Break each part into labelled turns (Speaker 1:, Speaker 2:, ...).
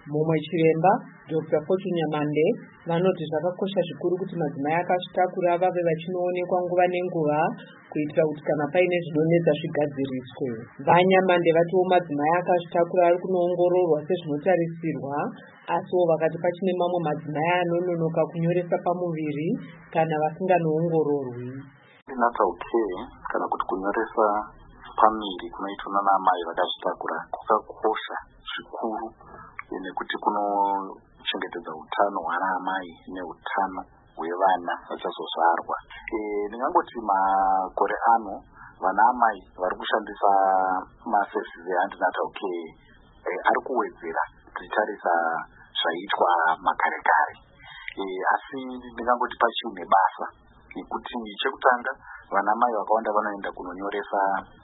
Speaker 1: Mumwe chiremba Dr. Fortune Nyamande vanoti zvakakosha zvikuru kuti madzimai akazvitakura vave vachinoonekwa nguva nenguva kuitira kuti kana paine zvinonetsa zvigadziriswe. VaNyamande vatiwo madzimai akazvitakura ari kunoongororwa sezvinotarisirwa, asiwo vakati pachine mamwe madzimai anononoka kunyoresa pamuviri kana vasinganoongororwi.
Speaker 2: Kana kuti kunyoresa pamuviri kunoitwa naanamai vakazvitakura kwakakosha zvikuru nekuti kunochengetedza utano hwaanamai neutano hwevana vachazozvarwa. Ndingangoti makore ano vanaamai vari kushandisa masevhisi eantenatal care ari kuwedzera tichitarisa zvaiitwa makare kare. Asi ndingangoti pachine basa nekuti chekutanga vanamai vakawanda vanoenda kunonyoresa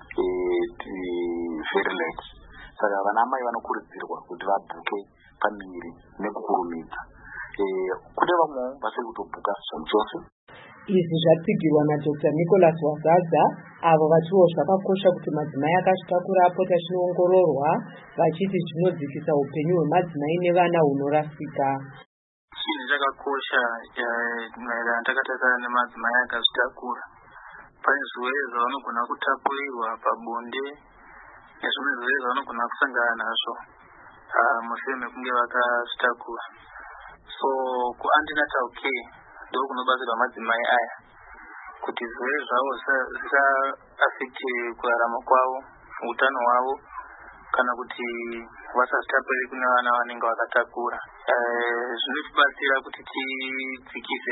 Speaker 2: Verilex. Saka vanamai vanokurudzirwa kuti vabhuke pamuviri nekukurumidza. Kune vamwewo vasiri kutobhuka zvachose.
Speaker 1: Izvi zvatsigirwa naDr. Nicholas Wazaza, avo vatiwo zvakakosha kuti madzimai akazvitakura apota achinoongororwa, vachiti zvinodzikisa upenyu hwemadzimai nevana hunorasika.
Speaker 3: Chinhu chakakosha maererano takatarisana nemadzimai akazvitakura. Pane zvirwere zvavanogona kutapurirwa pabonde nezvimwe zvirwere zvavanogona kusangana nazvo mushure mekunge vakazvitakura. So kuantenatal care ndiko kunobatsirwa madzimai aya kuti zvirwere zvavo zvisaafekte kurarama kwavo, utano hwavo, kana kuti vasazvitapurire kune vana vanenge vakatakura. Zvinotibatsira kuti tidzikise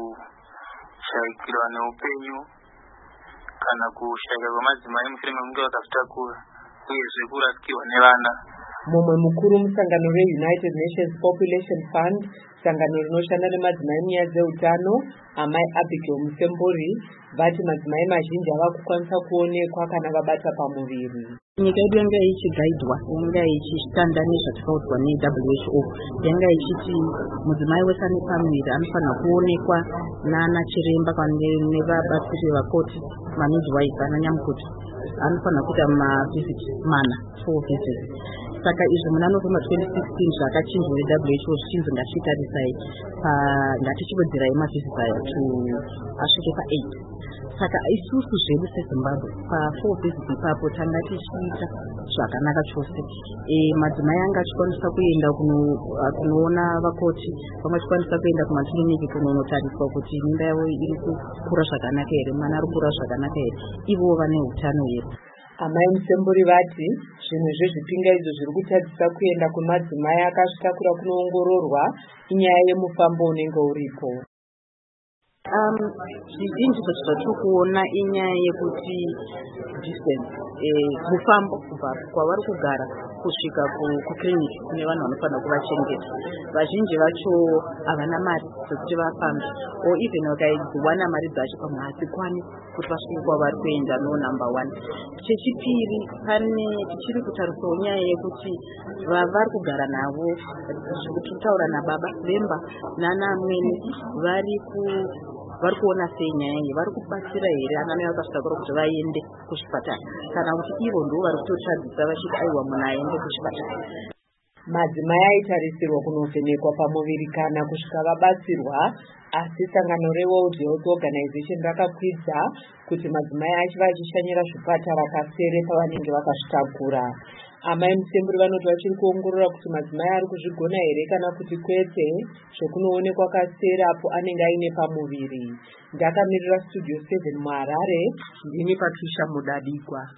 Speaker 3: kushaikirwa neupenyu kana kushaika kwemadzimai mushure mekunge vakazvitakura, uyezve kurasikirwa nevana.
Speaker 1: Mumwe mukuru musangano reUnited Nations Population Fund, sangano rinoshanda nemadzimai munyaya dzeutano, amai Abigail Musemburi, vati madzimai mazhinji ava kukwanisa kuonekwa kana vabata pamuviri.
Speaker 4: Nyika yedu yanga ichigaidwa, yanga ichishanda nezvatakaudzwa neWHO, yanga ichiti mudzimai wese ane pamuviri anofanira kuonekwa nana chiremba nevabatsiri vakoti, mamidwife, ananyamukoti, anofanira kuita mavisiti mana, 4 visits. Saka izvi muna November 2016 zvakachinjwa neWHO zvichinzi ngatichitarisai ngatichiwedzerai mavisiti aya asvike pa8. Saka isusu zvedu seZimbabwe pa4 visits ipapo tanga tichiita zvakanaka chose. Madzimai anga achikwanisa kuenda kunoona vakoti, vamwe achikwanisa kuenda kumakiriniki kunonotariswa kuti mimba yavo iri kukura zvakanaka here, mwana ari kukura zvakanaka here, ivowo vane utano here.
Speaker 1: Amai Musemburi vati zvinhu zvezvipingaidzo zviri kutadzisa kuenda kumadzimai akazvitakura kunoongororwa inyaya yemufambo unenge uripo.
Speaker 4: Zvizhinji zvatiri kuona inyaya yekuti distance, mufambo kubva kwavari kugara kusvika kukiriniki kune vanhu vanofanira kuvachengeta. Vazhinji vacho havana mari dzekuti vafambe, or even vakaiwana mari dzacho pamwe hadzikwani kuti vasvike kwavari kuenda number 1. Chechipiri, tichiri kutarisawo nyaya yekuti vari kugara navo, kutaura nababa vemba nana amweni vari kuona sei nyaya iyi, vari kubatsira here anamai vakazvitakura kuti vaende kuchipatara, kana kuti ivo ndivo vari kutotadzisa vachiti aiwa munhu aende kuchipatara.
Speaker 1: Madzimai aitarisirwa kunovhenekwa pamuviri kana kusvika vabatsirwa, asi sangano reWorld Health Organization rakakwidza kuti madzimai achiva achishanyira zvipatara kasere pavanenge vakazvitakura. Amai Musemburi vanoti vachiri kuongorora kuti madzimai ari kuzvigona here kana kuti kwete, zvekunoonekwa kasere apo anenge aine pamuviri. Ndakamirira Studio 7 muHarare, ndini Patricia Mudadikwa.